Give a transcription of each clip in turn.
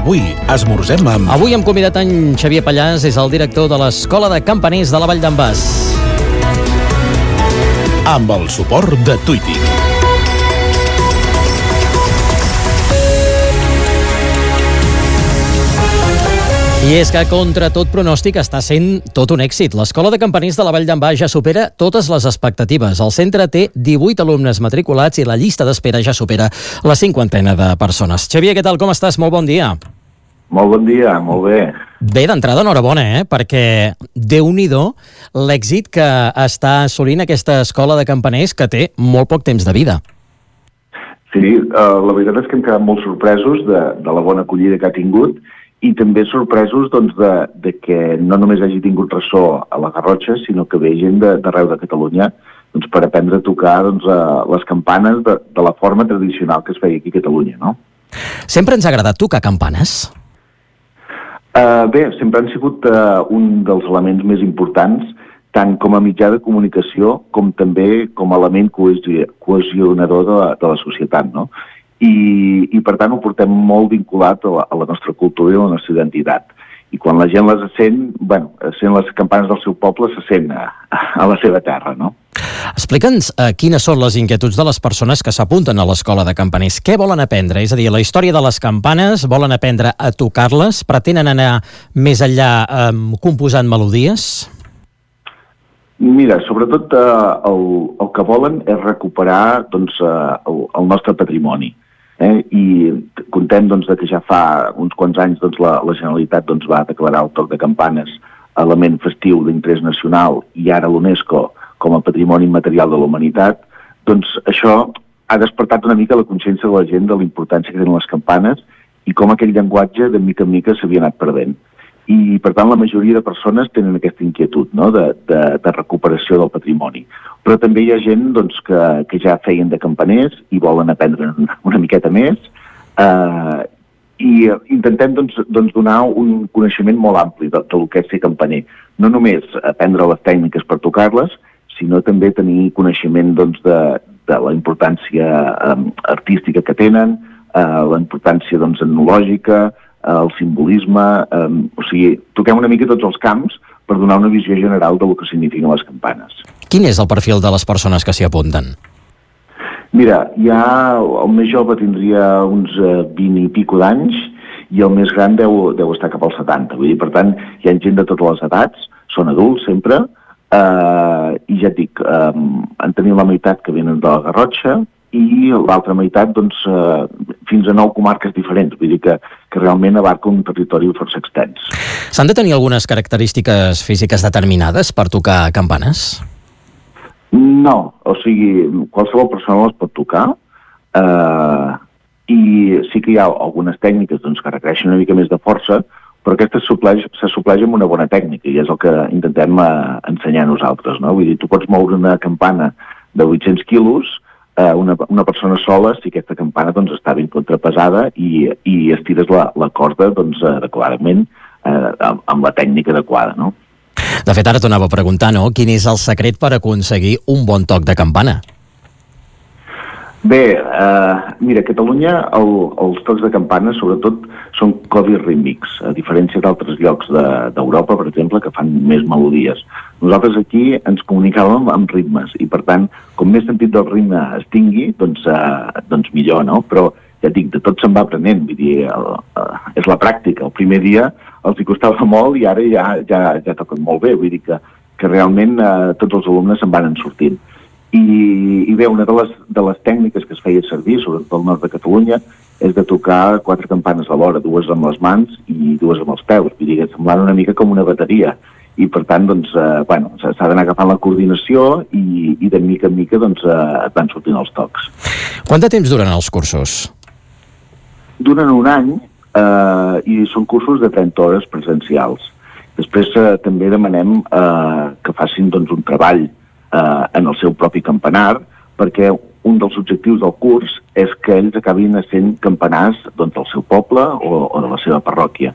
Avui esmorzem amb... Avui hem convidat en Xavier Pallàs, és el director de l'Escola de Campaners de la Vall d'en Bas. Amb el suport de Tuitic. I és que, contra tot pronòstic, està sent tot un èxit. L'Escola de Campaners de la Vall d'en Bas ja supera totes les expectatives. El centre té 18 alumnes matriculats i la llista d'espera ja supera la 50 de persones. Xavier, què tal? Com estàs? Molt bon dia. Molt bon dia, molt bé. Bé, d'entrada, enhorabona, perquè Déu-n'hi-do l'èxit que està assolint aquesta escola de campaners que té molt poc temps de vida. Sí, la veritat és que hem quedat molt sorpresos de la bona acollida que ha tingut i també sorpresos doncs, de que no només hagi tingut ressò a la Garrotxa, sinó que ve gent d'arreu de Catalunya doncs, per aprendre a tocar doncs, les campanes de la forma tradicional que es feia aquí a Catalunya, no? Sempre ens ha agradat tocar campanes? Bé, sempre han sigut un dels elements més importants, tant com a mitjà de comunicació com també com a element cohesionador de la societat, no? I per tant ho portem molt vinculat a la nostra cultura i a la nostra identitat. I quan la gent les sent, sent les campanes del seu poble, se sent a la seva terra, no? Explica'ns quines són les inquietuds de les persones que s'apunten a l'escola de campaners. Què volen aprendre? És a dir, la història de les campanes, volen aprendre a tocar-les? Pretenen anar més enllà composant melodies? Mira, sobretot el que volen és recuperar doncs, el nostre patrimoni. I contem doncs, que ja fa uns quants anys doncs, la Generalitat doncs, va declarar el toc de campanes element festiu d'interès nacional i ara l'UNESCO com a patrimoni immaterial de la humanitat, doncs això ha despertat una mica la consciència de la gent de la importància que tenen les campanes i com aquell llenguatge de mica en mica s'havia anat perdent. I, per tant, la majoria de persones tenen aquesta inquietud, no?, de recuperació del patrimoni. Però també hi ha gent doncs, que ja feien de campaners i volen aprendre una miqueta més i intentem doncs, donar un coneixement molt ampli del que és ser campaner. No només aprendre les tècniques per tocar-les, sinó també tenir coneixement doncs, de la importància artística que tenen, la importància doncs, etnològica, el simbolisme, o sigui, toquem una mica tots els camps per donar una visió general del que signifiquen les campanes. Quin és el perfil de les persones que s'hi apunten? Mira, el més jove tindria uns 20 i pico d'anys i el més gran deu estar cap als 70. Vull dir, per tant, hi ha gent de totes les edats, són adults sempre, i ja et dic, en tenim la meitat que venen de la Garrotxa i l'altra meitat doncs, fins a 9 comarques diferents, vull dir que realment abarca un territori força extens. S'han de tenir algunes característiques físiques determinades per tocar campanes? No, o sigui, qualsevol persona les pot tocar i sí que hi ha algunes tècniques doncs, que requereixen una mica més de força, però aquesta se supleix amb una bona tècnica i és el que intentem ensenyar nosaltres, no? Vull dir, tu pots moure una campana de 800 quilos, una persona sola, si aquesta campana doncs, està ben contrapesada i estires la corda doncs, adequadament amb la tècnica adequada, no? De fet, ara t'anava a preguntar, no? Quin és el secret per aconseguir un bon toc de campana? Bé, mira, a Catalunya els tocs de campana sobretot són codis rítmics, a diferència d'altres llocs d'Europa, per exemple, que fan més melodies. Nosaltres aquí ens comunicàvem amb ritmes i, per tant, com més sentit del ritme es tingui, doncs millor, no? Però, ja dic, de tot se'n va aprenent, vull dir, és la pràctica. El primer dia els hi costava molt i ara ja toquen molt bé, vull dir que realment tots els alumnes se'n van sortint. I bé, una de les tècniques que es feia servir, sobretot al nord de Catalunya, és de tocar 4 campanes alhora, 2 amb les mans i 2 amb els peus, vull dir que semblant una mica com una bateria. I per tant, doncs, s'ha d'anar agafant la coordinació i de mica en mica doncs, et van sortint els tocs. Quant de temps duren els cursos? Duren un any i són cursos de 30 hores presencials. Després també demanem que facin doncs, un treball en el seu propi campanar, perquè un dels objectius del curs és que ells acabin sent campanars doncs, del seu poble o de la seva parròquia.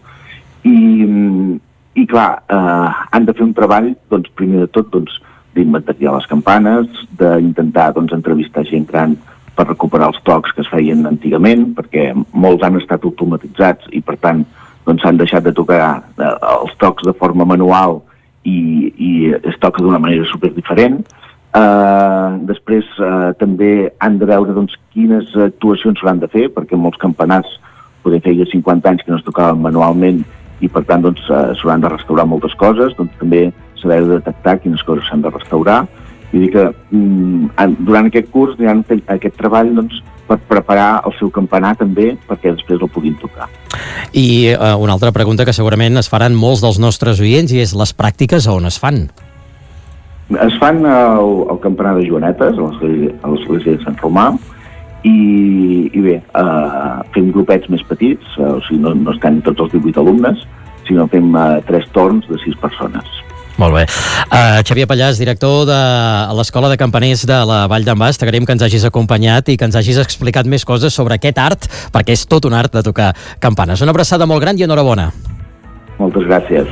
I clar, han de fer un treball, doncs, primer de tot, doncs, d'inventariar les campanes, d'intentar doncs, entrevistar gent gran per recuperar els tocs que es feien antigament, perquè molts han estat automatitzats i, per tant, doncs s'han deixat de tocar els tocs de forma manual i es toca d'una manera superdiferent. Després també han de veure doncs, quines actuacions s'hauran de fer, perquè molts campanars poder feia 50 anys que no es tocaven manualment i per tant doncs, s'hauran de restaurar moltes coses, doncs també s'haurà de detectar quines coses s'han de restaurar. Vull dir que durant aquest curs hi ha aquest treball doncs, per preparar el seu campanar també perquè després el puguin tocar. I una altra pregunta que segurament es faran molts dels nostres oients i és les pràctiques on es fan? Es fan al campanar de Joanetes, a l'església de Sant Romà, i bé, fem grupets més petits, o sigui, no estan tots els 18 alumnes, sinó fem 3 torns de 6 persones. Molt bé. Xavier Pallàs, director de l'Escola de Campaners de la Vall d'en Bas, t'agraïm que ens hagis acompanyat i que ens hagis explicat més coses sobre aquest art, perquè és tot un art de tocar campanes. Una abraçada molt gran i enhorabona. Moltes gràcies.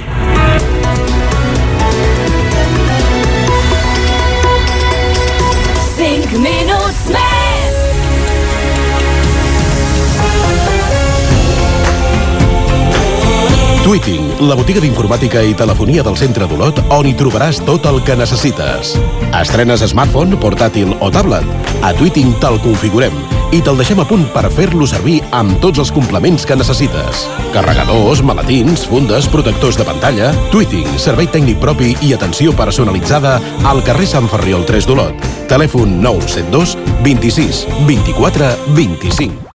Tweeting, la botiga d'informàtica i telefonia del centre d'Olot, on hi trobaràs tot el que necessites. Estrenes smartphone, portàtil o tablet? A Tweeting te'l configurem i te'l deixem a punt per fer-lo servir amb tots els complements que necessites. Carregadors, maletins, fundes, protectors de pantalla... Tweeting, servei tècnic propi i atenció personalitzada al carrer Sant Ferriol 3 d'Olot. Telèfon 972 26 24 25.